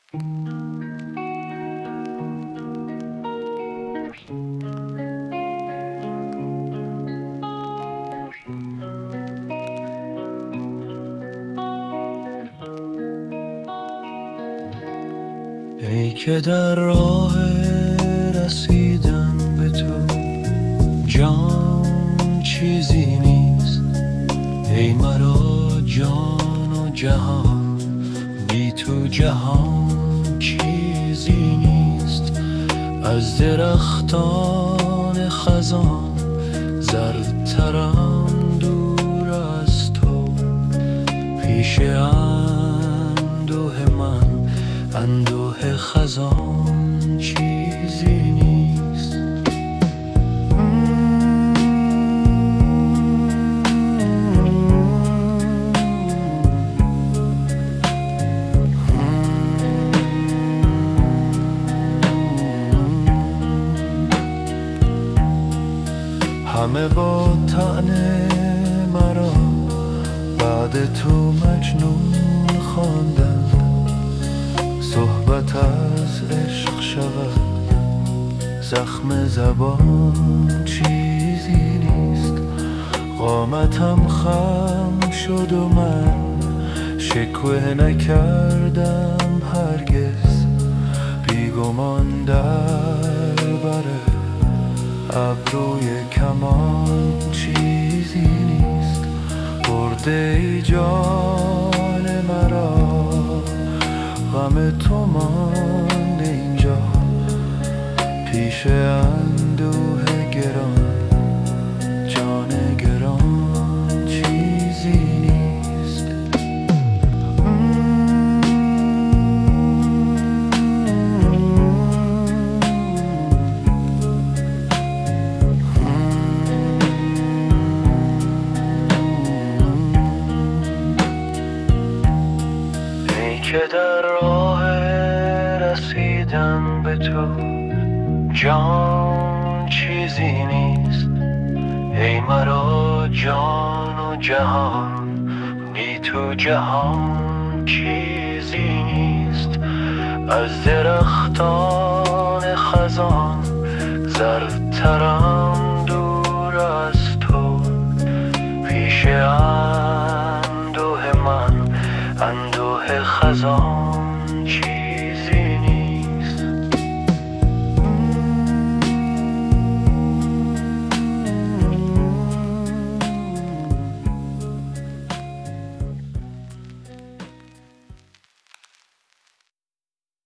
ای که در راه رسیدن به تو جان چیزی نیست، ای مرا جان و جهان بی تو جهان چیزی نیست. از درختان خزان زرترم دور از تو، پیش اندوه من اندوه خزان چیزی نیست. همه با طعنه مرا بعد تو مجنون خواندن، صحبت از عشق شود زخم زبان چیزی نیست. قامتم خم شد و من شکوه نکردم هرگز، بیگمان در بره ابروی کمان چیزی نیست. برده ای جان مرا غم تو مانده اینجا، پیش اندوه گران جان گران چیزی نیست. ای که در راه رسیدن به تو جان چیزی نیست، ای مرا جان و جهان بی تو جهان چیزی نیست. از درختان خزان زرترم دور از تو، پیش اندوه من اندوه خزان چیزی